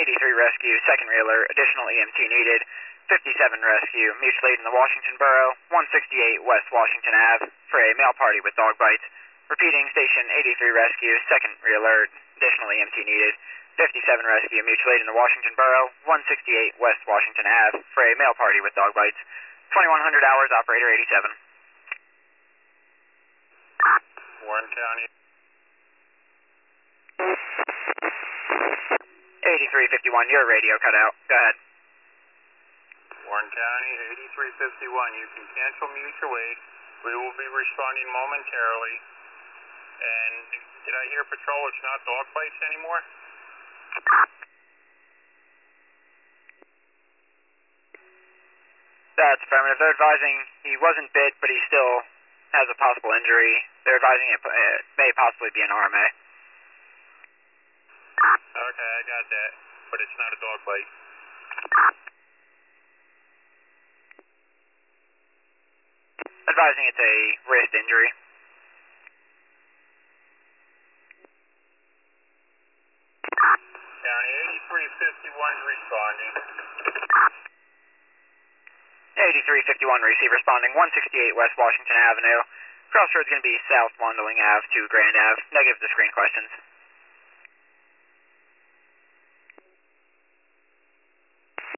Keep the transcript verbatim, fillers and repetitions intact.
eighty-three rescue, second reeler, additional E M T needed. fifty-seven rescue, mutual aid in the Washington Borough, one sixty-eight West Washington Ave for a male party with dog bites. Repeating, station eighty-three rescue, second reeler, additional E M T needed. fifty-seven rescue, mutual aid in the Washington Borough, one sixty-eight West Washington Ave for a male party with dog bites. twenty-one hundred hours, operator eighty-seven. Warren County. eighty-three fifty-one, your radio cut out. Go ahead. Warren County, eighty-three fifty-one, you can cancel mutual aid. We will be responding momentarily. And did I hear patrol, it's not dog bites anymore? That's affirmative. They're advising he wasn't bit, but he still has a possible injury. They're advising it, it may possibly be an R M A. Okay, I got that, but it's not a dog bite. Advising it's a wrist injury. County eighty-three fifty-one responding. eighty-three fifty-one receive responding, one sixty-eight West Washington Avenue. Crossroads going to be South Wandling Ave to Grand Ave. Negative to screen questions.